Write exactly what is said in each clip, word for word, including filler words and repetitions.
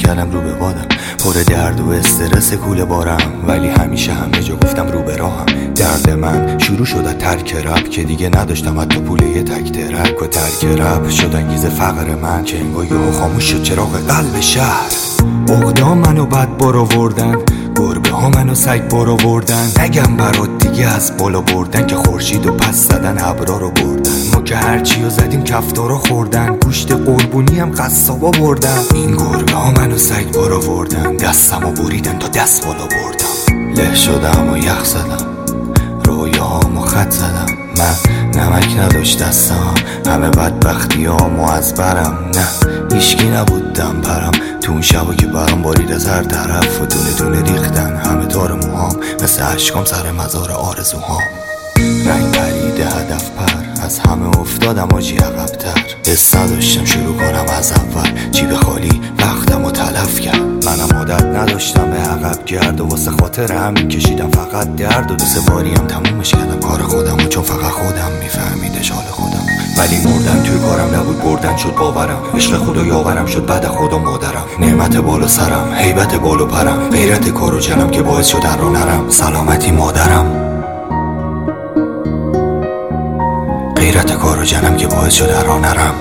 زدم رو به بادم، پر درد و استرس کوله بارم، ولی همیشه همه جا گفتم رو به راهم. درد من شروع شد از ترک رپ که دیگه نداشتم حتی پول یه تک درک، و ترک رپ شد انگیز فقر من که انگار یهو خاموش شد چراغ قلب شهر. عقده‌ها منو بد بار آوردن، گربه ها منو سگ بار آوردن، نگم برات دیگه از بالا بردن که خورشید و پس زدن ابرا رو بردن. ما که هرچی رو زدیم کفتارا خوردن، گوشت قربونی هم قصابا بردن. این گربه ها منو سگ بار آوردن، دستمو بریدن تا دست بالا بردم. له شدم و یخ زدم، رویاهامو خط زدم، من نمک نداشت دستم، همه بدبختی هامو از برم. نه هیچکی نبودم پرم، تو اون شبا که برام بارید از هر طرف و دونه دونه ریختن همه تار موهام، مثل عشقام سر مزار آرزوهام. رنگ پریده هدف پر، از همه افتادم آجی عقب‌تر، حس نداشتم شروع کنم از اول، جیب خالی وقتم رو تلف کرد. منم عادت نداشتم به عقب گرد و واسه خاطر همین کشیدم فقط درد، و دو سه باری هم تمومش کردم کار خودم و چون فقط خودم میفهمیدش حال خودم. ولی مردن توی کارم نبود، بردن شد باورم، عشق خدا یاورم شد بعد خدا مادرم. نعمت بالا سرم، هیبت بالا پرم، غیرت کار و جنم که باعث شد رو نرم، سلامتی مادرم. غیرت کار و جنم که باعث شد رو نرم.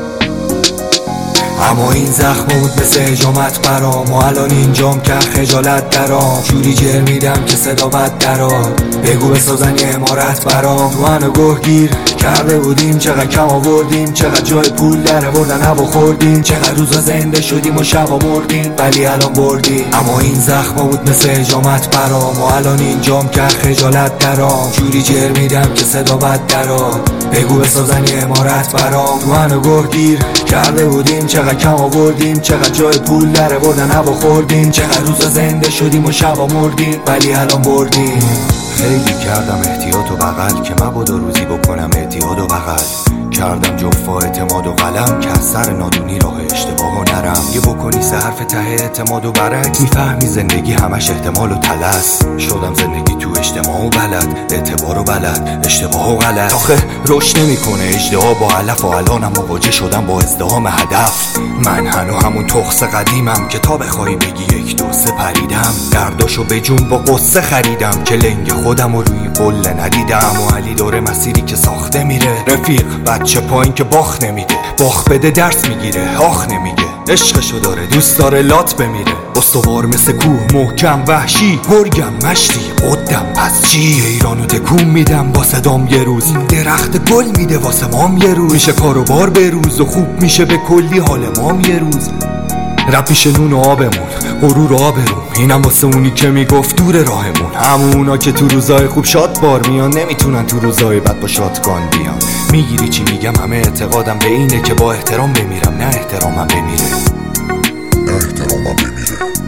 اما این زخم بود مثل حجامت برام، و الان اینجام که خجالت درام. جوری جر میدم که صدا بد دراد، بگو بسازن یه امارت برام. تو منو گوه گیر کرده بودیم، چقدر کم آوردیم، چقدر جای پول در آوردن هوا خوردیم، چقدر روزا زنده شدیم و شبا مردیم ولی الان بردیم. اما این زخم بود مثل حجامت برام، و الان اینجام که خجالت درام. جوری جر میدم که صدا بد دراد، بگو بسازن یه امارت برام. تو منو گوه گیر کرده بودیم، چقدر کم آوردیم، چقدر جای پول در آوردن هوا خوردیم، چقدر روزا زنده شدیم و شبا مردیم ولی الان بردیم. خیلی کردم احتیاط و بغل که مبادا روزی بکنم اعتیاد و بغل، کردم جفا اعتماد و قلم که از سر نادونی راه اشتباه و نرم. یه بکنی سه حرف ته اعتماد و برعکس، میفهمی زندگی همش احتمال و تلس. شدم زندگی تو اجتماع و بلد، اعتبار و بلد، اشتباه و غلط. آخه رشد نمیکنه اجتماع با علف، و الانم مواجه شدم با ازدحام هدف. من هنو همون تخس قدیمم که تا بخوای بگی یک دو سه پریدم، درداشو به جون با قصه خریدم که لنگ خودم رو روی قله ندیدم. و علی داره مسیری که ساخته میره، رفیق بچه پایین که باخ نمیده، باخ بده درس میگیره آخ نمیگه، عشقشو داره دوست داره لات بمیره. استوار مثل کوه محکم وحشی، گرگم مشتی قدم پس چی، ایرانو تکون میدم با صدام یه روز، این درخت گل میده واسه مام یه روز، میشه کاروبار به روز و خوب میشه به کلی حال مام یه روز. رپ میشه نون و آبمون، غرور و آبروم، اینم واسه اونی که میگفت دور راهمون. همونا که تو روزای خوب شاد بار میان، نمیتونن تو روزای بد با شاتگان بیان. میگیری چی میگم؟ همه اعتقادم به اینه که با احترام بمیرم، نه احترامم بمیره، نه احترامم بمیره.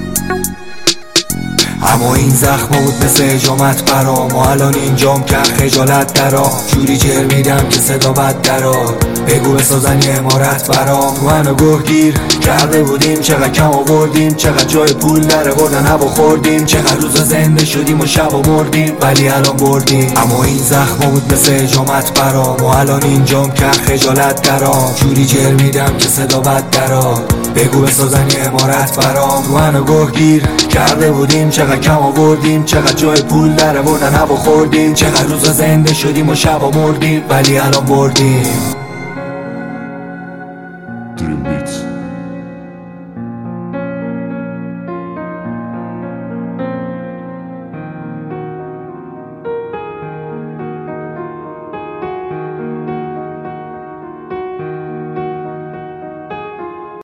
اما این زخم بود مثل حجامت برام، و الان اینجام که خجالت درام. جوری جر میدم که صدا بد دراد، بگو بسازن یه امارت برام. تو منو گوه گیر کرده بودیم، چقدر کم آوردیم، چقدر جای پول در آوردن هوا خوردیم، چقدر روزا زنده شدیم و شبا مردیم ولی الان بردیم. اما این زخم بود مثل حجامت برام، و الان اینجام که خجالت درام. جوری جر میدم که صدا بد دراد، بگو بسازن یه امارت برام. تو منو گوه گیر کرده بودیم، چقدر کم آوردیم، چقدر جای پول در آوردن هوا خوردیم، چقدر روزا زنده شدیم و شبا مردیم ولی الان بردیم.